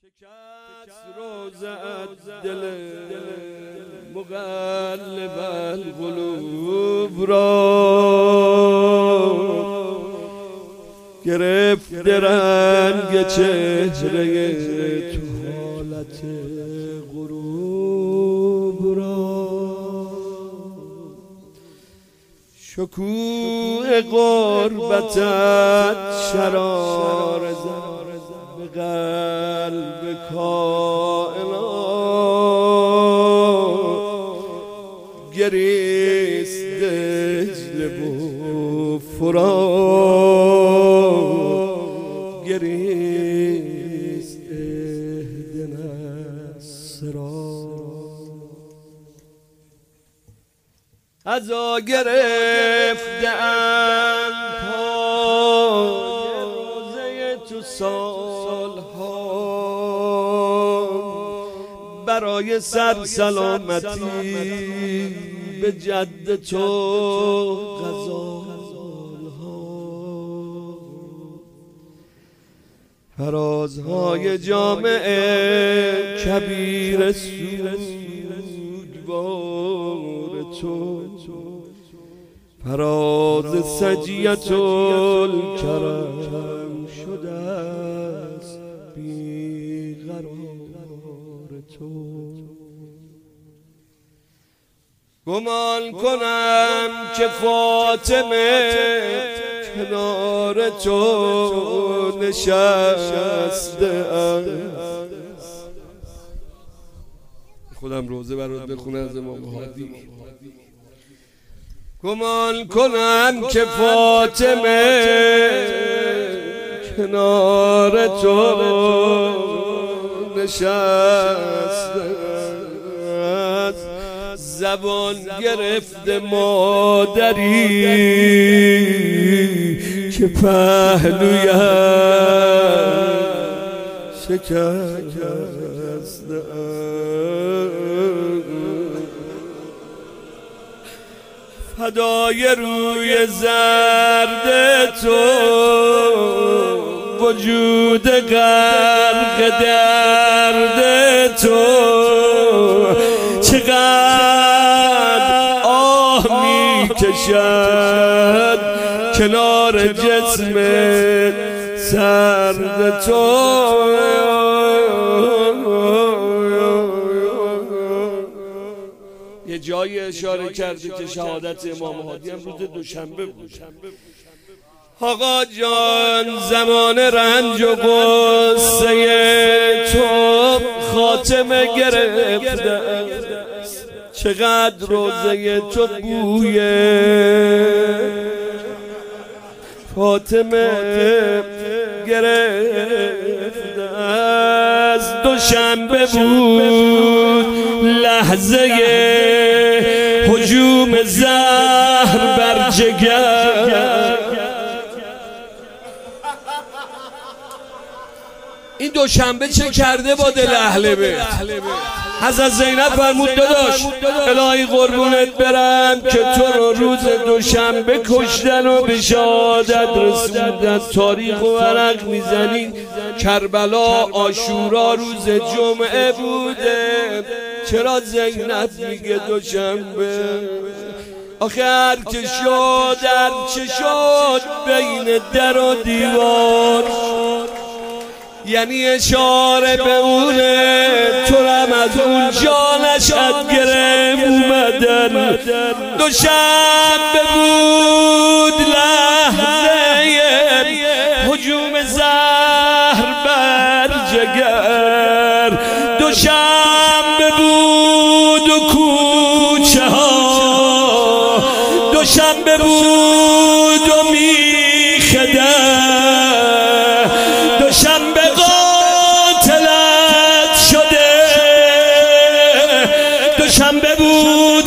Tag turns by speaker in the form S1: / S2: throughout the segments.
S1: شکست روزت دل مقلب القلوب را، گرفت رنگ چهره تو حالت غروب را، شکوه غربتت شرار زد به قلب کائنات، گریست دجله و فرات، گریست اهدنا الصراط. عزا گرفته‌اند پای روزه تو سالها، برای سر سلامتی به جد تو غزالها، فرازهای جامعه کبیر سوگوار تو، فراز سجیت الکرم شده است بیقرار تو. گمان کنم که فاطمه کنار تو نشسته است. خودم روزه برات بخونه از امام هادی. گمان کنم که فاطمه کنار تو نشسته است، زبان گرفت مادری که پهلویم شکسته است. فدای روی زرد تو وجود غرق درد تو، چقدر آه می کشد کنار جسم سرد تو. یه جایی اشاره کرده که شهادت امام هادی هم روز دوشنبه بود. آقا جان زمان رنج و غصه تو خاتمه گرفته، چقدر روزه تو بوی فاطمه گرفته است. دوشنبه بود لحظه هجوم زهر بر جگر، این دوشنبه چه کرده با دل اهل بیت؟ حضرت زینب فرمود داداش الهی قربونت برم که تو رو روز دوشنبه کشتن و به شهادت رسوندن، تاریخ و ورق میزنی کربلا عاشورا روز جمعه بوده، چرا زینب میگه دوشنبه؟ آخه هر چه شد هر چه شد بین در و دیوار، یعنی اشاره به اونه تو رم از اونجا نشد گرم اومدن. دوشنبه بود لحظه هجوم زهر بر جگر، دوشنبه بود و کوچه ها، دوشنبه بود و میخده، دوشنبه قاتلت شده، دوشنبه بود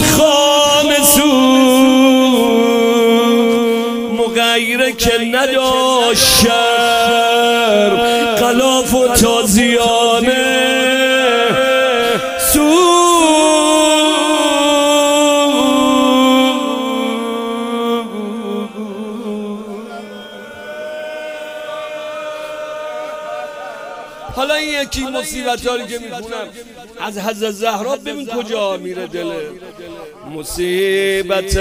S1: خامسون مغیره که نداشت شر غلاف و تازیانه
S2: حالا
S1: حالا این یکی مصیبت‌هایی که میخونم از حضرت زهرا ببین کجا میره دل مصیبت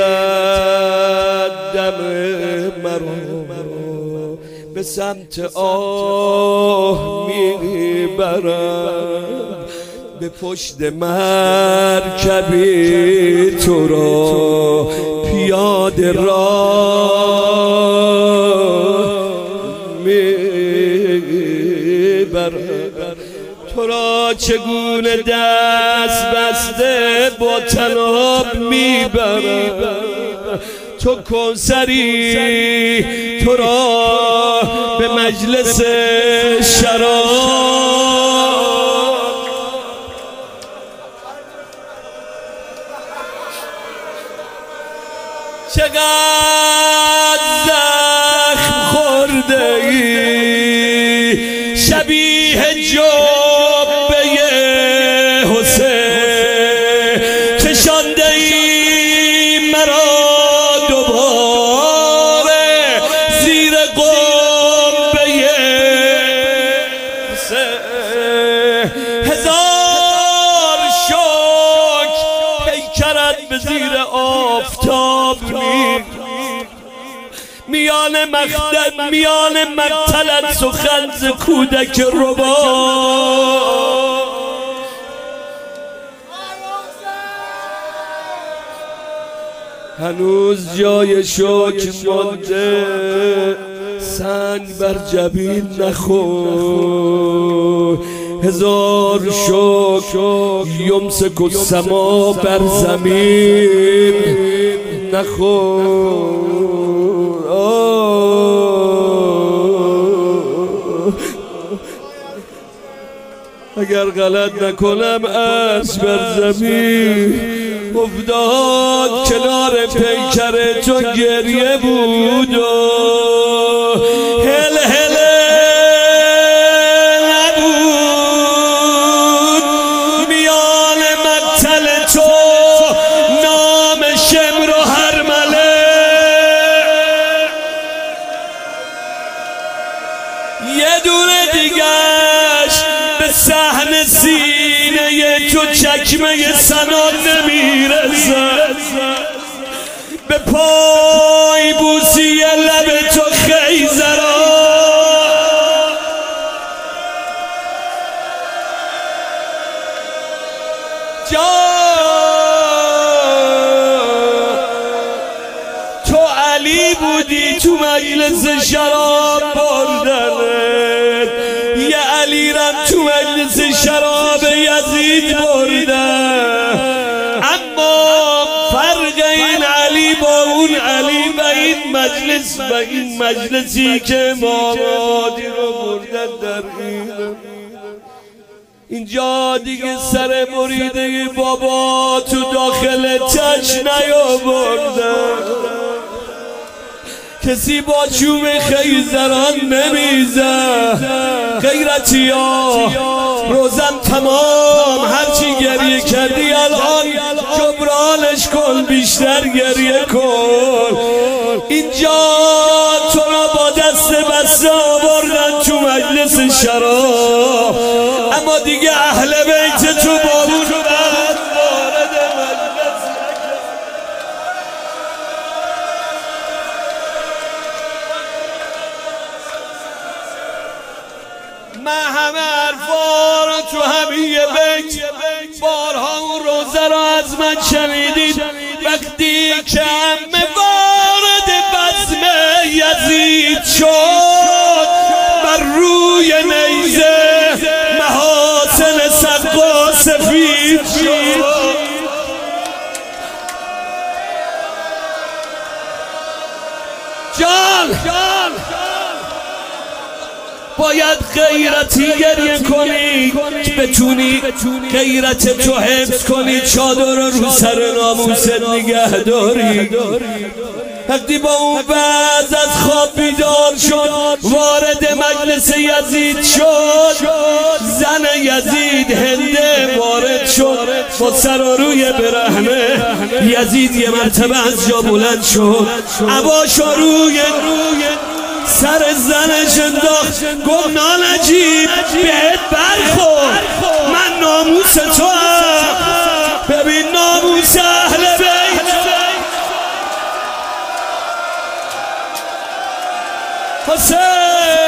S1: دم مرا به سمت آه میبرم به پشت مرکبی تو را پیاده راه میبرم تو را چگونه دست بسته با طناب میبرم تو کوثری تو را به مجلس شراب چقدر زخم خورده ای شبیه جبه حسین کشانده ای مرا دوباره زیر قبه حسین هزار شکر پیکرت به زیر آفتاب میان مقتلت سخن ز کودک ربا هنوز جای شکر مانده سنگ بر جبین نخور هزار شکر یمسک السما بر زمین نخور اگر غلط نکنم عرش بر زمین افتاد کنار پیکر تو گریه بود و هل هل نبود میان مقتل تو نام شمر و هرمله یه دونه دیگش به صحن سینه تو چکمه سنان نمیرسد به پای بوسی لب تو خیزرا تو علی بودی تو مجلس شراب بردنت یه علی رم تو مجلس شراب یزید بردن اما فرق این علی با اون علی و این مجلس و این مجلسی که مامادی رو بردن در اینجا دیگه سر مریده بابا تو داخل چش نیاوردن کسی با چوب خیزران نمیزه غیرتی ها روزم تمام هرچی گریه کردی الان جبرانش کن بیشتر گریه کن اینجا تو را با دست بسته آوردن تو مجلس شراب اما دیگه اهل بیت تو با اون بعد وارد مجلس من همه حرفا رو تو همین بیت بارها اون روزه رو از من شنیدید وقتی که همه وارد بزم یزید شد بر روی نیزه محاسن صدقا سفید شد جان باید غیرتی گریه کنی بتونی غیرت تو حفظ کنی چادر رو سر ناموست نگه داری وقتی با اون وضع از خواب بیدار شد وارد مجلس یزید شد زن یزید هنده وارد شد با سر و روی برهنه یزید یه مرتبه از جا بلند شد عباشو روی سر زنش انداخت گفت نانجیب بهت برخورد من ناموس تو هم ببین ناموس اهل بیت حسین